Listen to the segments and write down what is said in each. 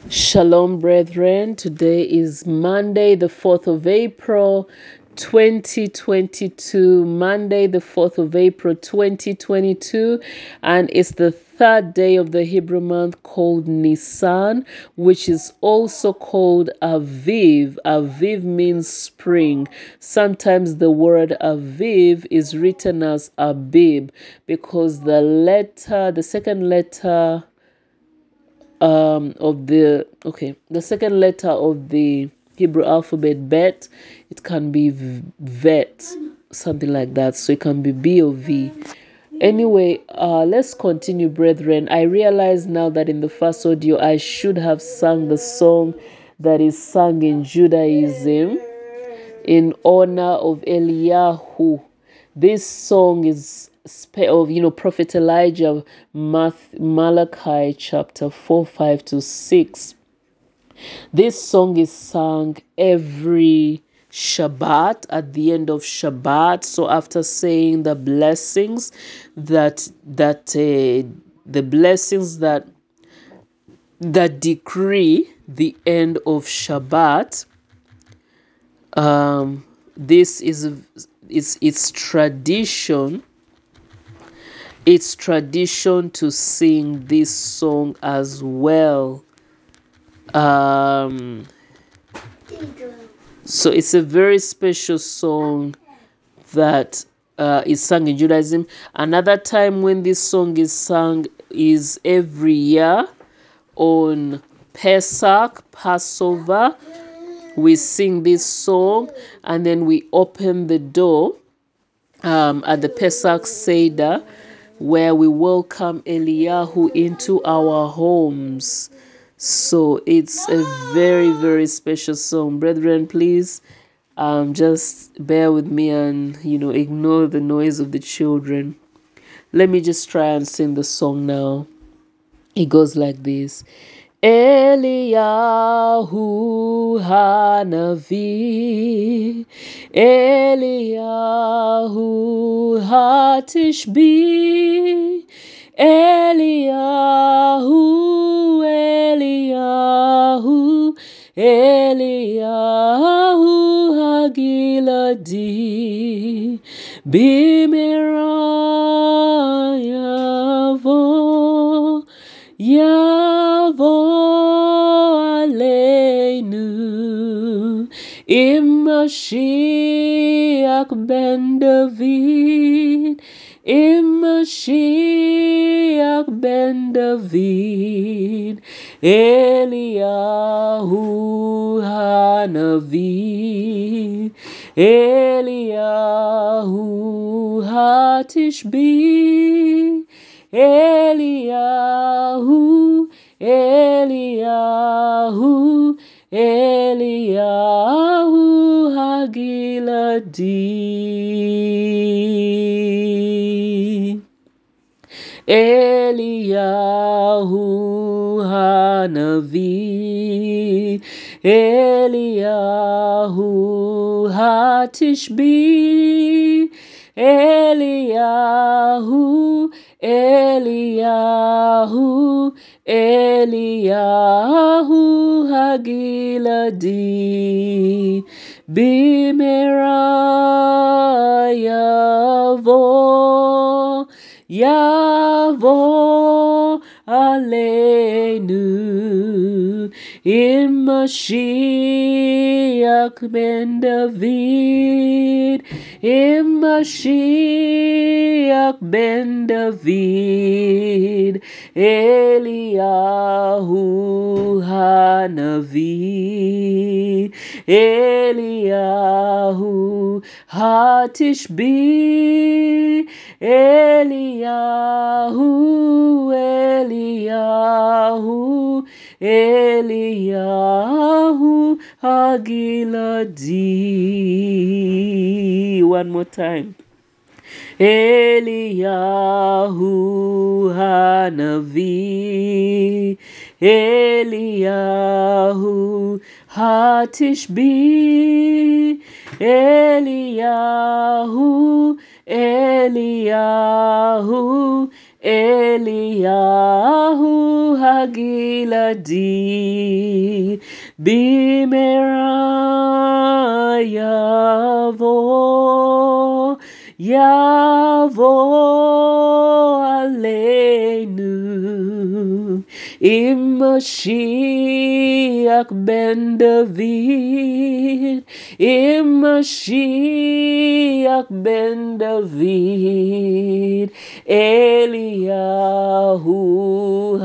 Shalom, brethren. Today is Monday, the 4th of April, 2022. Monday, the 4th of April, 2022. And it's the third day of the Hebrew month called Nisan, which is also called Aviv. Aviv means spring. Sometimes the word Aviv is written as Abib because the second letter the second letter of the Hebrew alphabet bet, it can be vet, something like that, so it can be B or V. Anyway, let's continue, brethren. I realize now that in the first audio I should have sung the song that is sung in Judaism in honor of Eliyahu. This song is of Prophet Elijah, Malachi chapter 4, 5 to 6. This song is sung every Shabbat, at the end of Shabbat. So after saying the blessings that decree the end of Shabbat, this is it's tradition. It's tradition to sing this song as well. So it's a very special song that is sung in Judaism. Another time when this song is sung is every year on Pesach, Passover. We sing this song and then we open the door at the Pesach Seder, where we welcome Eliyahu into our homes. So it's a very, very special song. Brethren, please just bear with me and, ignore the noise of the children. Let me just try and sing the song now. It goes like this. Eliyahu Hanavi, Eliyahu Hatishbi, Eliyahu, Eliyahu, Eliyahu Hagiladi, Bimera Yavo, Yavo Aleinu, Mashiach ben David, Mashiach ben David, Eliyahu Hanavi, Eliyahu Hatishbi, Eliyahu, Eliyahu, Eliyahu Hagiladi, Eliyahu Hanavi, Eliyahu Hatishbi, Eliyahu, Eliyahu, Eliyahu Hagiladi, Bimera Yavo, Yavo Aleinu, Mashiach ben David, Mashiach ben David, Eliyahu Hanavi, Eliyahu Hatishbi, Eliyahu, Eliyahu, Eliyahu Hagiladi. One more time. Eliyahu Hanavi, Eliyahu Hatishbi, Eliyahu, Eliyahu, Eliyahu Hagiladi, Bimera Yavo, Yavo Aleinu, Mashiach ben David, Mashiach ben David, Eliyahu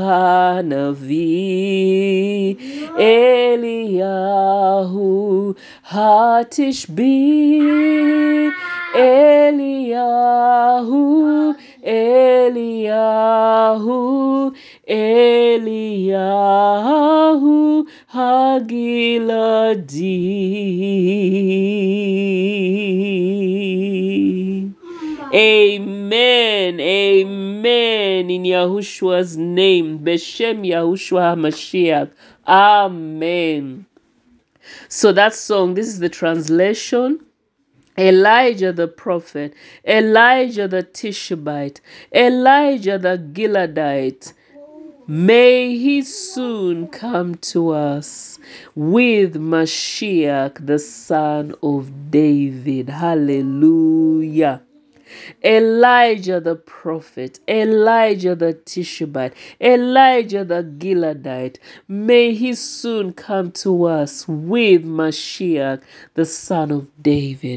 Hanavi, Eliyahu Hatishbi, Eliyahu, Eliyahu, Eliyahu Hagiladi. Amen. Amen. In Yahushua's name. Beshem Yahushua HaMashiach. Amen. So that song, this is the translation. Elijah the prophet, Elijah the Tishbite, Elijah the Gileadite, may he soon come to us with Mashiach, the son of David. Hallelujah. Elijah the prophet, Elijah the Tishbite, Elijah the Gileadite, may he soon come to us with Mashiach, the son of David.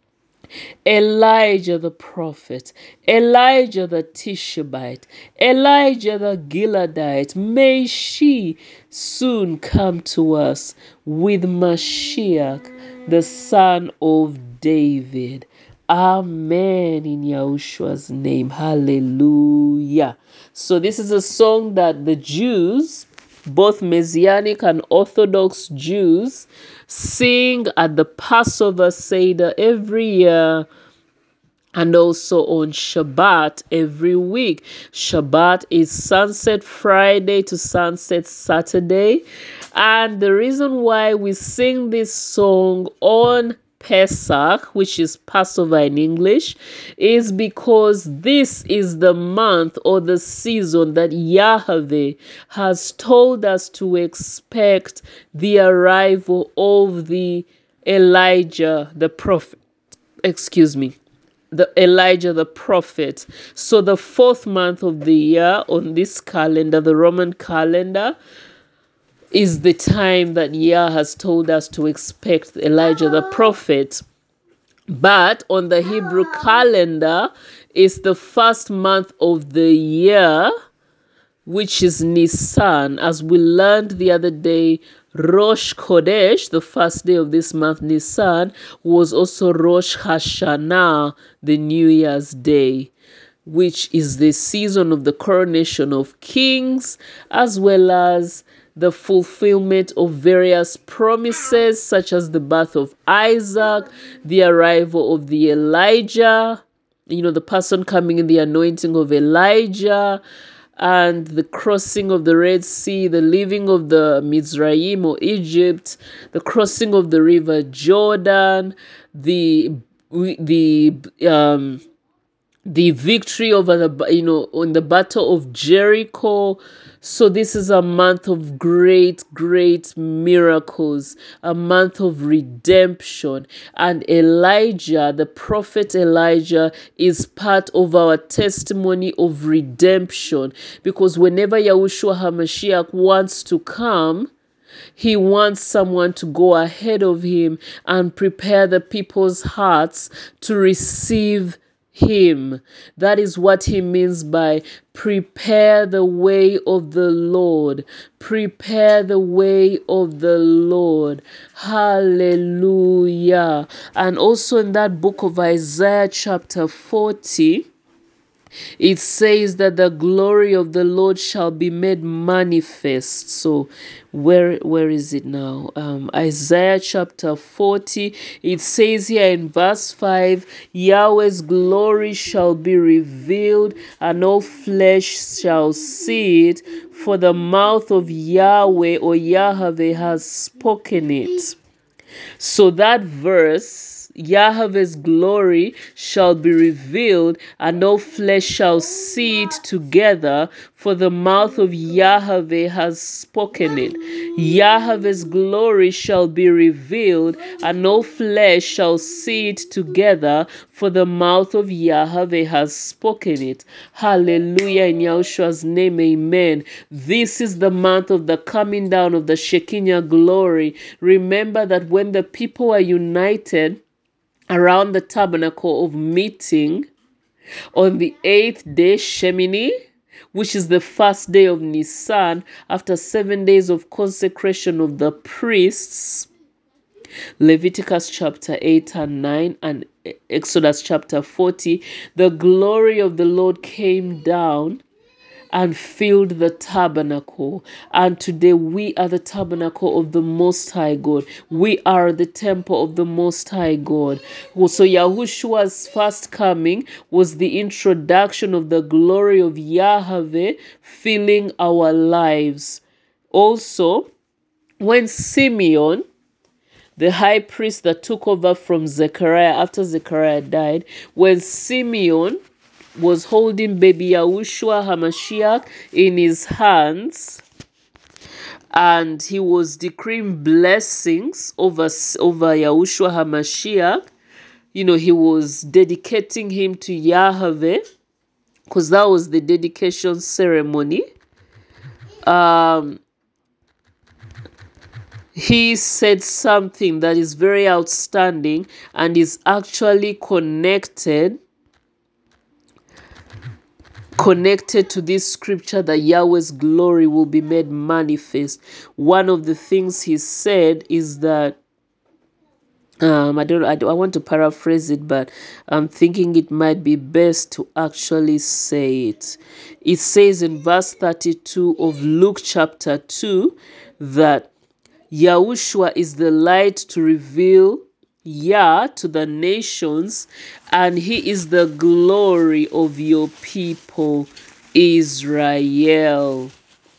Elijah the prophet, Elijah the Tishbite, Elijah the Gileadite, may she soon come to us with Mashiach, the son of David. Amen, in Yahushua's name. Hallelujah. So this is a song that the Jews, both Messianic and Orthodox Jews, sing at the Passover Seder every year, and also on Shabbat every week. Shabbat is Sunset Friday to Sunset Saturday. And the reason why we sing this song on Pesach, which is Passover in English, is because this is the month or the season that Yahweh has told us to expect the arrival of the Elijah the prophet. The Elijah the prophet. So the 4th month of the year on this calendar, the Roman calendar, is the time that Yah has told us to expect Elijah the prophet. But on the Hebrew calendar, it's the 1st month of the year, which is Nisan. As we learned the other day, Rosh Chodesh, the 1st day of this month, Nisan, was also Rosh Hashanah, the New Year's Day, which is the season of the coronation of kings, as well as the fulfillment of various promises, such as the birth of Isaac, the arrival of the Elijah, the person coming in the anointing of Elijah, and the crossing of the Red Sea, the leaving of the Mizraim or Egypt, the crossing of the river Jordan, the victory over on the battle of Jericho. So this is a month of great miracles, a month of redemption. And Elijah, the prophet Elijah, is part of our testimony of redemption, because whenever Yahushua HaMashiach wants to come, he wants someone to go ahead of him and prepare the people's hearts to receive him. That is what he means by prepare the way of the Lord. Prepare the way of the Lord. Hallelujah. And also in that book of Isaiah chapter 40, It says that the glory of the Lord shall be made manifest. So where is it now? Isaiah chapter 40. It says here in verse 5, Yahweh's glory shall be revealed, and all flesh shall see it, for the mouth of Yahweh or Yahweh has spoken it. So that verse, Yahweh's glory shall be revealed, and no flesh shall see it together, for the mouth of Yahweh has spoken it. Yahweh's glory shall be revealed, and no flesh shall see it together, for the mouth of Yahweh has spoken it. Hallelujah, in Yahushua's name, amen. This is the month of the coming down of the Shekinah glory. Remember that when the people are united around the tabernacle of meeting on the 8th day, Shemini, which is the first day of Nisan, after 7 days of consecration of the priests, Leviticus chapter 8 and 9 and Exodus chapter 40, the glory of the Lord came down and filled the tabernacle. And today we are the tabernacle of the Most High God. We are the temple of the Most High God. So Yahushua's first coming was the introduction of the glory of Yahweh filling our lives. Also, when Simeon, the high priest that took over from Zechariah after Zechariah died, when Simeon was holding baby Yahushua HaMashiach in his hands, and he was decreeing blessings over Yahushua HaMashiach. He was dedicating him to Yahweh, because that was the dedication ceremony. He said something that is very outstanding and is actually connected to this scripture, that Yahweh's glory will be made manifest. One of the things he said is that I want to paraphrase it, but I'm thinking it might be best to actually say it. It says in verse 32 of Luke chapter 2 that Yahushua is the light to reveal Yah to the nations, and he is the glory of your people, Israel.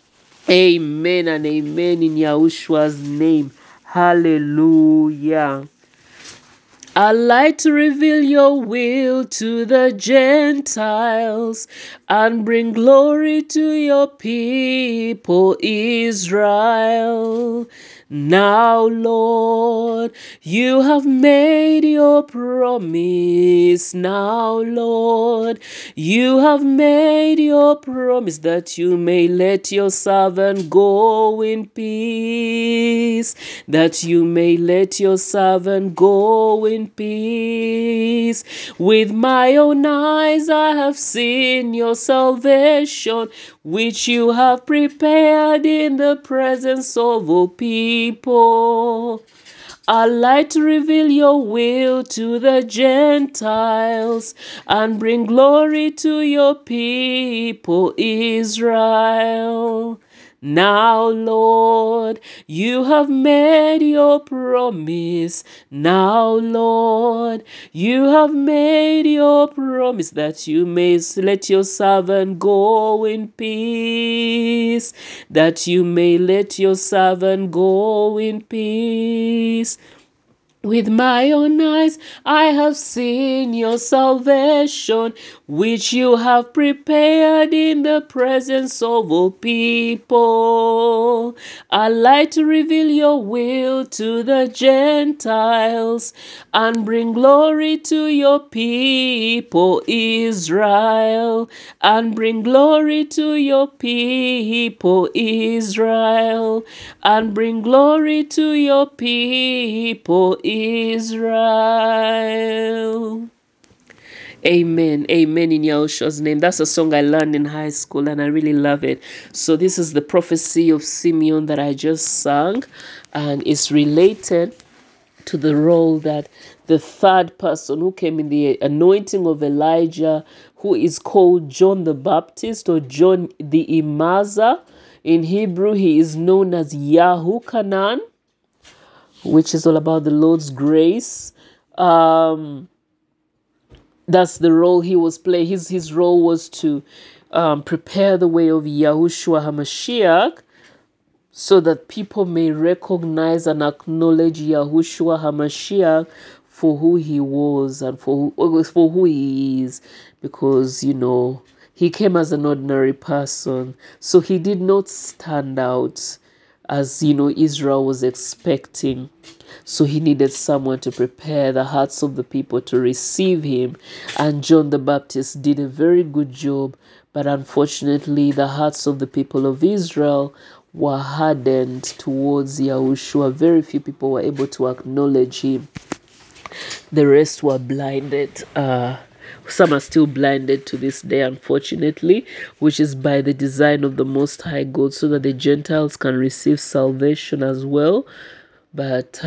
Amen and amen in Yahushua's name. Hallelujah. A light to reveal your will to the Gentiles and bring glory to your people, Israel. Now, Lord, you have made your promise. Now, Lord, you have made your promise that you may let your servant go in peace. That you may let your servant go in peace. With my own eyes I have seen your salvation, which you have prepared in the presence of all people. A light to reveal your will to the Gentiles and bring glory to your people, Israel. Now, Lord, you have made your promise. Now, Lord, you have made your promise that you may let your servant go in peace. That you may let your servant go in peace. With my own eyes I have seen your salvation, which you have prepared in the presence of all people. A light to reveal your will to the Gentiles and bring glory to your people, Israel. And bring glory to your people, Israel. And bring glory to your people, Israel. Amen. Amen in Yahushua's name. That's a song I learned in high school and I really love it. So this is the prophecy of Simeon that I just sang, and it's related to the role that the third person who came in the anointing of Elijah, who is called John the Baptist or John the Imaza. In Hebrew, he is known as Yahukanan, which is all about the Lord's grace. That's the role he was playing. His role was to prepare the way of Yahushua HaMashiach, so that people may recognize and acknowledge Yahushua HaMashiach for who he was and for who he is. Because, he came as an ordinary person. So he did not stand out as, Israel was expecting. So he needed someone to prepare the hearts of the people to receive him. And John the Baptist did a very good job. But unfortunately, the hearts of the people of Israel were hardened towards Yahushua. Very few people were able to acknowledge him. The rest were blinded. Some are still blinded to this day, unfortunately, which is by the design of the Most High God, so that the Gentiles can receive salvation as well. But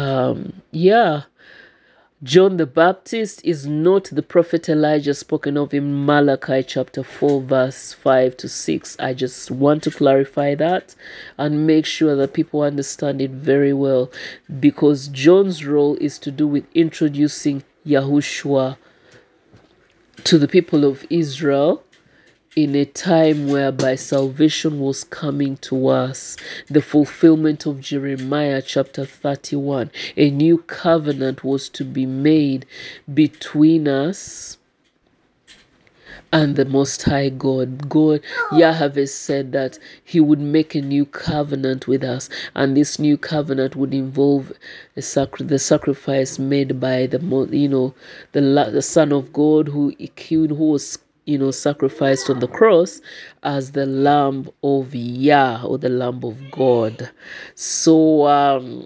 John the Baptist is not the prophet Elijah spoken of in Malachi chapter 4, verse 5 to 6. I just want to clarify that and make sure that people understand it very well, because John's role is to do with introducing Yahushua to the people of Israel in a time whereby salvation was coming to us, the fulfillment of Jeremiah chapter 31. A new covenant was to be made between us and the Most High God. Yahweh said that he would make a new covenant with us, and this new covenant would involve the sacrifice made by the Son of God who was sacrificed on the cross as the Lamb of Yah, or the Lamb of God. So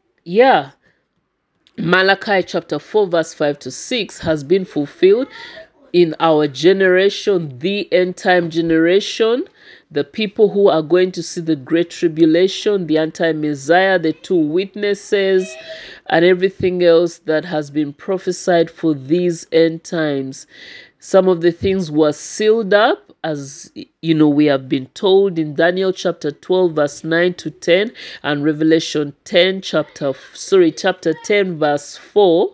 Malachi chapter 4 verse 5 to 6 has been fulfilled in our generation, the end time generation, the people who are going to see the great tribulation, the anti-Messiah, the two witnesses, and everything else that has been prophesied for these end times. Some of the things were sealed up, as we have been told in Daniel chapter 12 verse 9 to 10 and Revelation chapter 10 verse 4.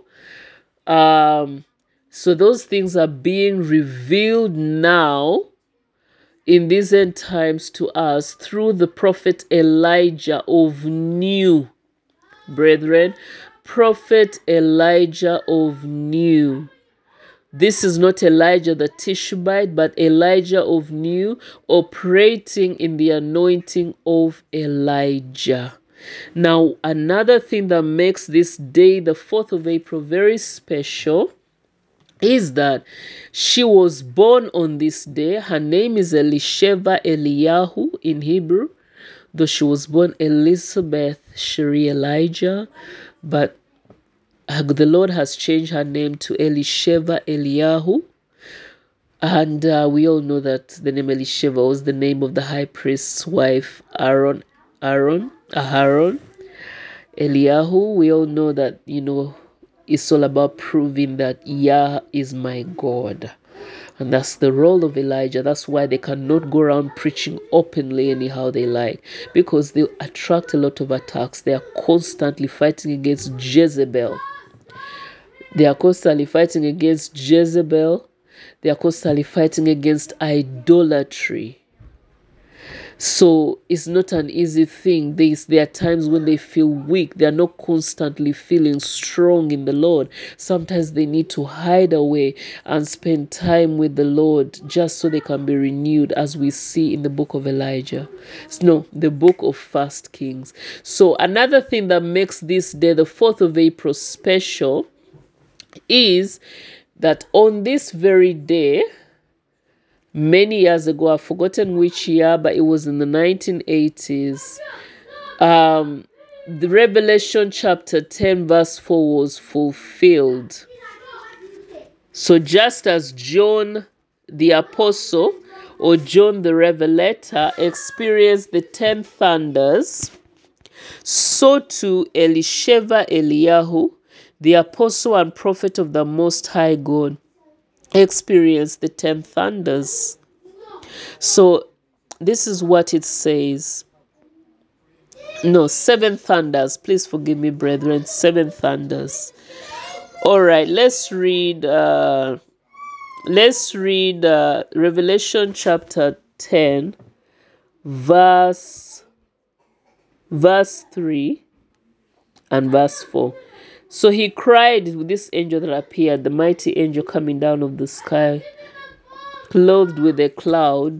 So those things are being revealed now in these end times to us through the prophet Elijah of new, brethren. Prophet Elijah of new. This is not Elijah the Tishbite, but Elijah of new, operating in the anointing of Elijah. Now, another thing that makes this day, the 4th of April, very special is that she was born on this day. Her name is Elisheva Eliyahu in Hebrew, though she was born Elizabeth Shiri Elijah, but the Lord has changed her name to Elisheva Eliyahu. And we all know that the name Elisheva was the name of the high priest's wife, Aaron. Eliyahu, we all know that, it's all about proving that Yah is my God. And that's the role of Elijah. That's why they cannot go around preaching openly anyhow they like, because they attract a lot of attacks. They are constantly fighting against Jezebel. They are constantly fighting against idolatry. So it's not an easy thing. There are times when they feel weak. They are not constantly feeling strong in the Lord. Sometimes they need to hide away and spend time with the Lord just so they can be renewed, as we see in the book of Elijah. No, the book of 1 Kings. So another thing that makes this day, the 4th of April, special is that on this very day, many years ago, I've forgotten which year, but it was in the 1980s, the Revelation chapter 10 verse 4 was fulfilled. So just as John the Apostle, or John the Revelator, experienced the 10 thunders, so too Elisheva Eliyahu the apostle and prophet of the Most High God, experienced the 10 thunders. So this is what it says. No, 7 thunders. Please forgive me, brethren. 7 thunders. All right, let's read Revelation chapter 10, verse 3 and verse 4. So he cried with this angel that appeared, the mighty angel coming down of the sky, clothed with a cloud.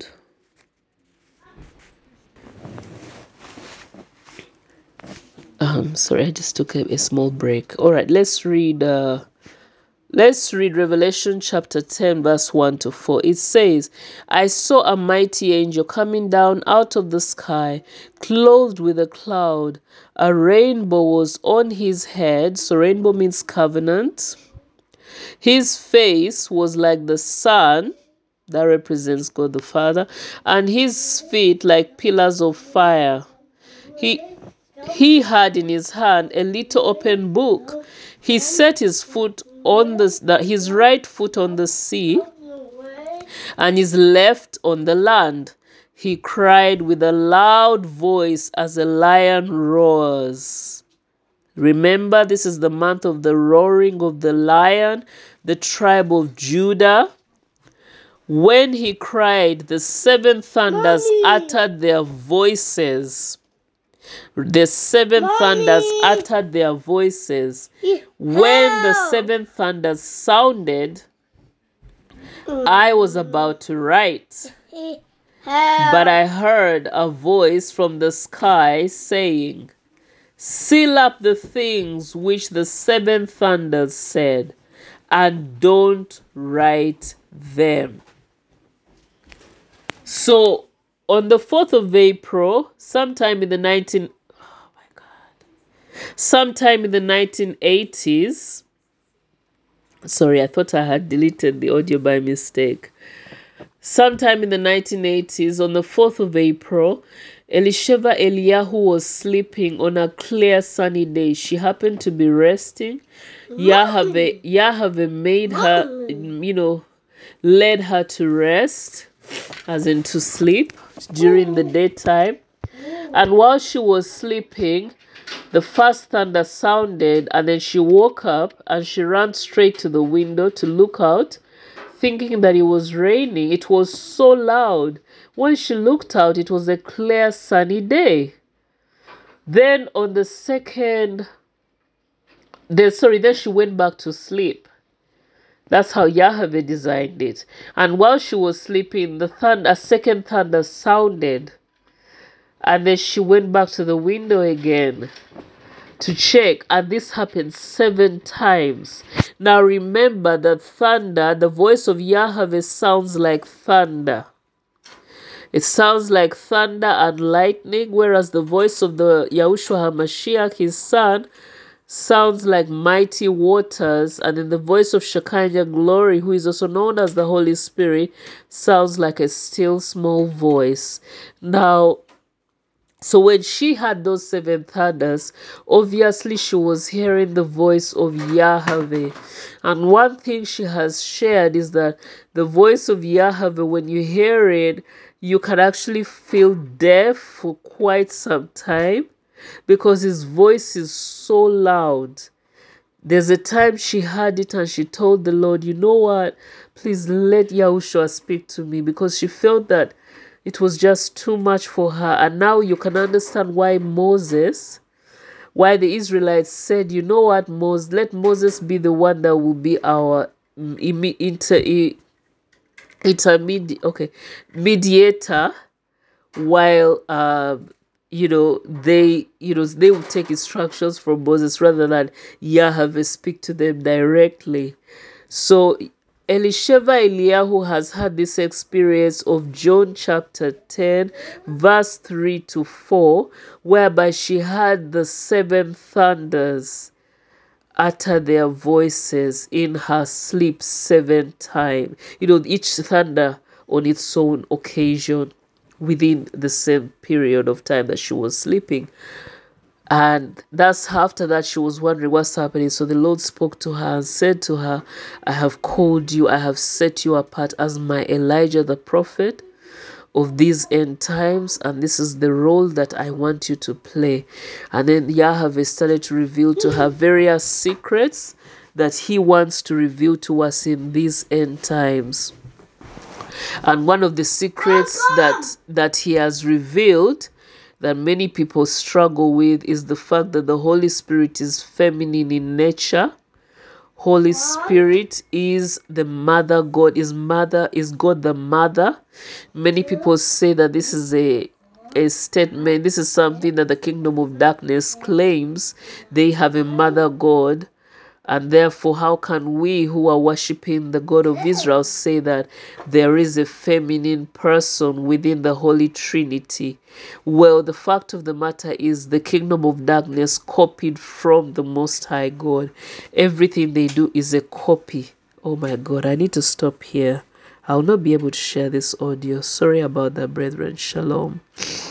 Sorry, I just took a small break. All right, let's read Revelation chapter 10, verse 1 to 4. It says, I saw a mighty angel coming down out of the sky, clothed with a cloud. A rainbow was on his head. So rainbow means covenant. His face was like the sun. That represents God the Father. And his feet like pillars of fire. He had in his hand a little open book. He set his foot on his right foot on the sea, and his left on the land. He cried with a loud voice as a lion roars. Remember, this is the month of the roaring of the lion, the tribe of Judah. When he cried, the 7 thunders uttered their voices. The 7 thunders uttered their voices. When the 7 thunders sounded, I was about to write, but I heard a voice from the sky saying, seal up the things which the 7 thunders said, and don't write them. So on the 4th of April, sometime in the 1980s, sorry, I thought I had deleted the audio by mistake. Sometime in the 1980s, on the 4th of April, Elisheva Eliyahu was sleeping on a clear sunny day. She happened to be resting. Yahweh made her, led her to rest, as in to sleep during the daytime. And while she was sleeping, the first thunder sounded, and then she woke up and she ran straight to the window to look out, thinking that it was raining. It was so loud. When she looked out, it was a clear sunny day. Then on the then she went back to sleep. That's how Yahweh designed it. And while she was sleeping, a second thunder sounded. And then she went back to the window again to check. And this happened 7 times. Now remember that thunder, the voice of Yahweh sounds like thunder. It sounds like thunder and lightning, whereas the voice of the Yahushua HaMashiach, his son, sounds like mighty waters, and then the voice of Shekinah glory, who is also known as the Holy Spirit, sounds like a still small voice. Now, so when she had those 7 thunders, obviously she was hearing the voice of Yahweh. And one thing she has shared is that the voice of Yahweh, when you hear it, you can actually feel deaf for quite some time, because his voice is so loud. There's a time she heard it and she told the Lord, you know what, please let Yahushua speak to me, because she felt that it was just too much for her. And now you can understand why the Israelites said, you know what, let Moses be the one that will be our mediator, while they would take instructions from Moses rather than Yahweh speak to them directly. So Elisheva Eliyahu has had this experience of John chapter 10, verse 3 to 4, whereby she had the 7 thunders utter their voices in her sleep 7 times. Each thunder on its own occasion within the same period of time that she was sleeping. And that's after that she was wondering what's happening. So the Lord spoke to her and said to her, I have called you, I have set you apart as my Elijah the prophet of these end times, and this is the role that I want you to play. And then Yahweh started to reveal to her various secrets that he wants to reveal to us in these end times. And one of the secrets that he has revealed that many people struggle with is the fact that the Holy Spirit is feminine in nature. Holy Spirit is the mother God, is God the mother. Many people say that this is a statement, this is something that the kingdom of darkness claims. They have a mother God. And therefore, how can we who are worshiping the God of Israel say that there is a feminine person within the Holy Trinity? Well, the fact of the matter is the kingdom of darkness copied from the Most High God. Everything they do is a copy. Oh my God, I need to stop here. I'll not be able to share this audio. Sorry about that, brethren. Shalom.